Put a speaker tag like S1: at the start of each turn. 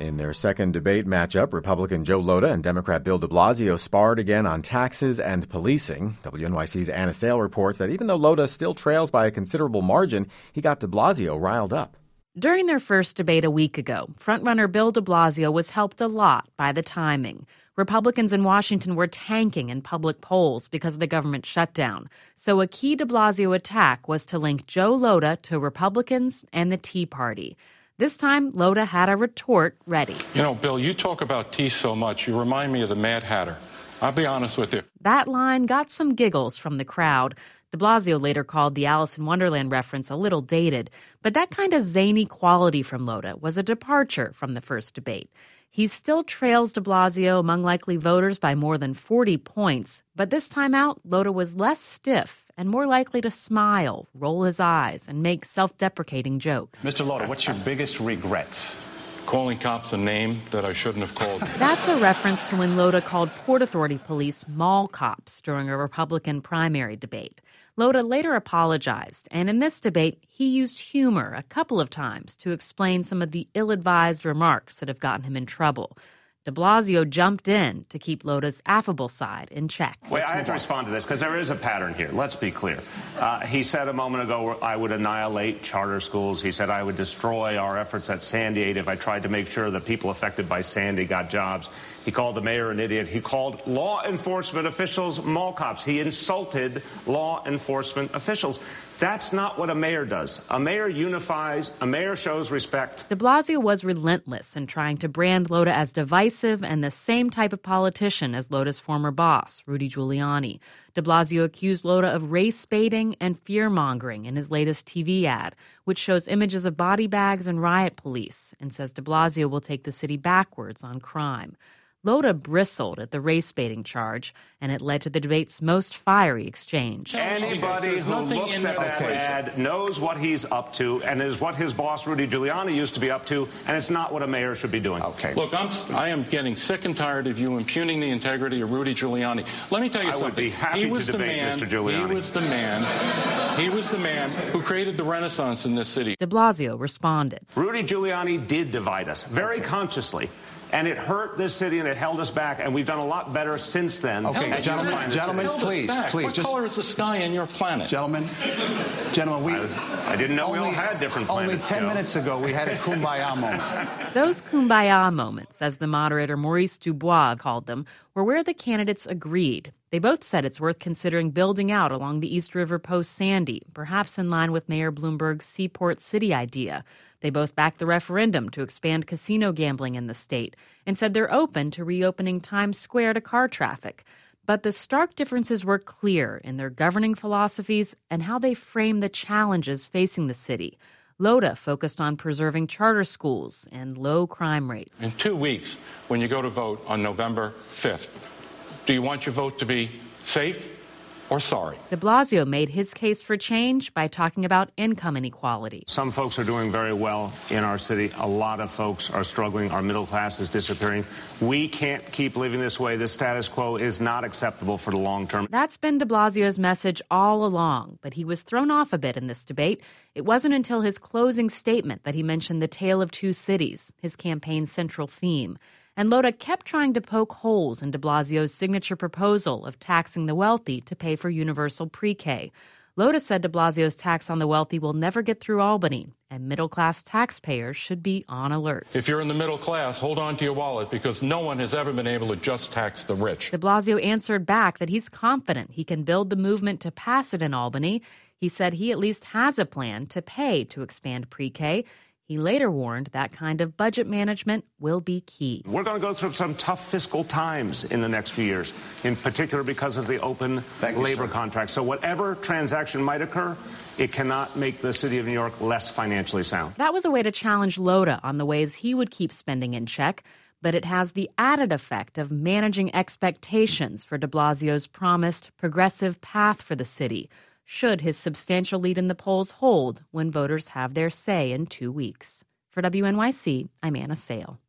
S1: In their second debate matchup, Republican Joe Lhota and Democrat Bill de Blasio sparred again on taxes and policing. WNYC's Anna Sale reports that even though Lhota still trails by a considerable margin, he got de Blasio riled up.
S2: During their first debate a week ago, frontrunner Bill de Blasio was helped a lot by the timing. Republicans in Washington were tanking in public polls because of the government shutdown. So a key de Blasio attack was to link Joe Lhota to Republicans and the Tea Party. This time, Lhota had a retort ready.
S3: You know, Bill, you talk about tea so much, you remind me of the Mad Hatter. I'll be honest with you.
S2: That line got some giggles from the crowd. De Blasio later called the Alice in Wonderland reference a little dated, but that kind of zany quality from Lhota was a departure from the first debate. He still trails de Blasio among likely voters by more than 40 points, but this time out, Lhota was less stiff and more likely to smile, roll his eyes, and make self-deprecating jokes.
S4: Mr. Lhota, what's your biggest regret?
S3: Calling cops a name that I shouldn't have called.
S2: That's a reference to when Lhota called Port Authority police mall cops during a Republican primary debate. Lhota later apologized, and in this debate, he used humor a couple of times to explain some of the ill-advised remarks that have gotten him in trouble. De Blasio jumped in to keep Lhota's affable side in check.
S4: Wait, I have to respond to this because there is a pattern here. Let's be clear. He said a moment ago I would annihilate charter schools. He said I would destroy our efforts at Sandy 8 if I tried to make sure that people affected by Sandy got jobs. He called the mayor an idiot. He called law enforcement officials mall cops. He insulted law enforcement officials. That's not what a mayor does. A mayor unifies. A mayor shows respect.
S2: De Blasio was relentless in trying to brand Lhota as divisive and the same type of politician as Lhota's former boss, Rudy Giuliani. De Blasio accused Lhota of race-baiting and fear-mongering in his latest TV ad, which shows images of body bags and riot police, and says de Blasio will take the city backwards on crime. Lhota bristled at the race-baiting charge, and it led to the debate's most fiery exchange.
S4: Anybody who looks at that ad knows what he's up to and is what his boss, Rudy Giuliani, used to be up to, and it's not what a mayor should be doing.
S3: Okay. Look, I am getting sick and tired of you impugning the integrity of Rudy Giuliani. Let me tell you something.
S4: I would be happy to debate Mr. Giuliani.
S3: He was the man who created the Renaissance in this city.
S2: De Blasio responded.
S4: Rudy Giuliani did divide us, very consciously. And it hurt this city and it held us back, and we've done a lot better since then.
S5: Okay, gentlemen, please.
S3: What color is the sky in your planet?
S5: Gentlemen,
S4: I didn't know we all had different planets.
S5: Only 10 minutes ago, we had a kumbaya moment.
S2: Those kumbaya moments, as the moderator Maurice Dubois called them, were where the candidates agreed. They both said it's worth considering building out along the East River post-Sandy, perhaps in line with Mayor Bloomberg's Seaport City idea. They both backed the referendum to expand casino gambling in the state and said they're open to reopening Times Square to car traffic. But the stark differences were clear in their governing philosophies and how they frame the challenges facing the city. Lhota focused on preserving charter schools and low crime rates.
S3: In 2 weeks, when you go to vote on November 5th, do you want your vote to be safe or sorry?
S2: De Blasio made his case for change by talking about income inequality.
S4: Some folks are doing very well in our city. A lot of folks are struggling. Our middle class is disappearing. We can't keep living this way. This status quo is not acceptable for the long term.
S2: That's been de Blasio's message all along, but he was thrown off a bit in this debate. It wasn't until his closing statement that he mentioned the Tale of Two Cities, his campaign's central theme. And Lhota kept trying to poke holes in de Blasio's signature proposal of taxing the wealthy to pay for universal pre-K. Lhota said de Blasio's tax on the wealthy will never get through Albany, and middle-class taxpayers should be on alert.
S3: If you're in the middle class, hold on to your wallet, because no one has ever been able to just tax the rich.
S2: De Blasio answered back that he's confident he can build the movement to pass it in Albany. He said he at least has a plan to pay to expand pre-K. He later warned that kind of budget management will be key.
S4: We're going to go through some tough fiscal times in the next few years, in particular because of the open labor contract. So whatever transaction might occur, it cannot make the city of New York less financially sound.
S2: That was a way to challenge Lhota on the ways he would keep spending in check, but it has the added effect of managing expectations for de Blasio's promised progressive path for the city, should his substantial lead in the polls hold when voters have their say in 2 weeks. For WNYC, I'm Anna Sale.